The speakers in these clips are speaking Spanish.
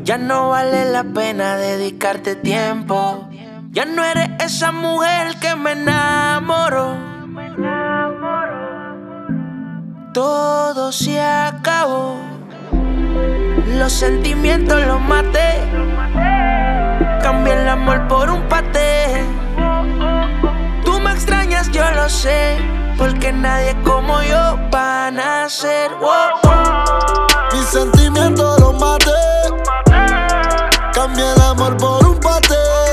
Ya no vale la pena dedicarte tiempo. Ya no eres esa mujer que me enamoró. Todo se acabó. Los sentimientos los maté. Cambié el amor por un paté. Tú me extrañas, yo lo sé, porque nadie como yo va a nacer. Mis sentimientos los maté. Cambié el amor por un paté.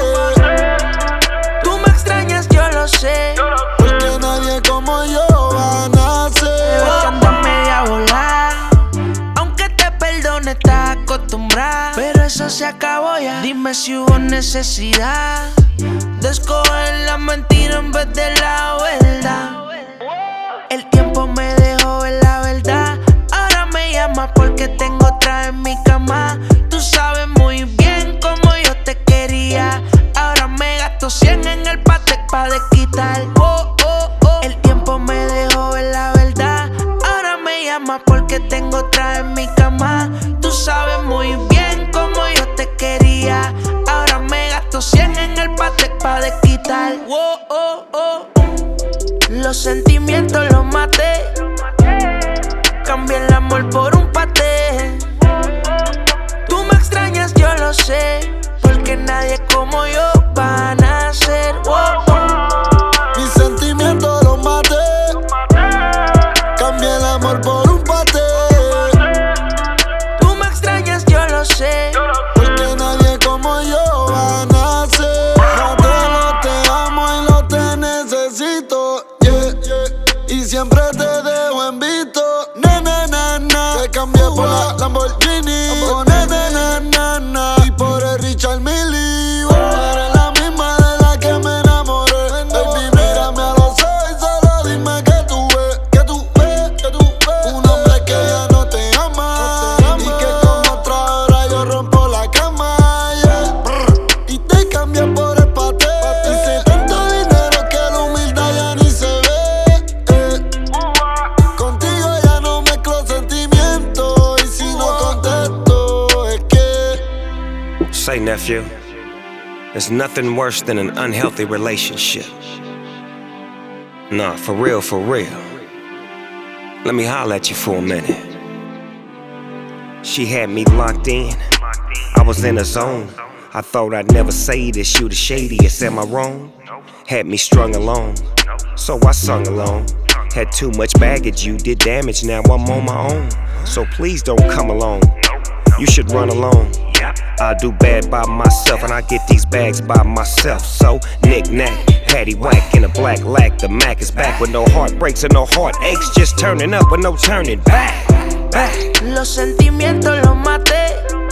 Tú me extrañas, yo lo sé, porque nadie como yo va a nacer. porque andas media volada. Aunque te perdone, estás acostumbrada, pero eso se acabó ya. Dime si hubo necesidad de escoger la mentira en vez de la verdad. El tiempo me dejó ver la verdad. Ahora me llamas porque tengo otra en mi cama. Tú sabes muy bien cómo yo te quería. Ahora me gasto 100 en el Patek pa' desquitar. El tiempo me dejó ver la verdad. Ahora me llamas porque tengo otra en mi cama. Tú sabes muy bien cómo yo te quería. Ahora me gasto 100 en el Patek pa' desquitar. Los sentimientos los maté. Cambié el amor por un paté. Tú me extrañas, yo lo sé, porque nadie como yo va a nacer. Mis sentimientos los maté. Cambié el amor por un paté. Tú me extrañas, yo lo sé, porque nadie como yo va a nacer. Matelo, te amo y lo te necesito, y siempre te dejo en visto. Te cambié por la Lamborghini, con y por el Richard Mille. Eres la misma de la que me enamoré. Baby, mírame a los ojos y solo dime que tú ves, que tú ves, que tú ves. Un hombre que ya no te ama, y que con otra hora yo rompo la cama, y te cambié por el paté. Hice tanto dinero que la humildad ya ni se ve. Contigo ya no mezclo sentimientos, y si no contesto es que Say, nephew, there's nothing worse than an unhealthy relationship. Nah, for real, for real. Let me holler at you for a minute. She had me locked in, I was in a zone. I thought I'd never say this, you the shadiest, am I wrong? Had me strung along, so I sung along. Had too much baggage, you did damage, now I'm on my own. So please don't come along, you should run alone. I do bad by myself, and I get these bags by myself. So, knick-knack, patty-whack in a black lack. The Mac is back with no heartbreaks and no heartaches. Just turning up with no turning back. Los sentimientos los maté.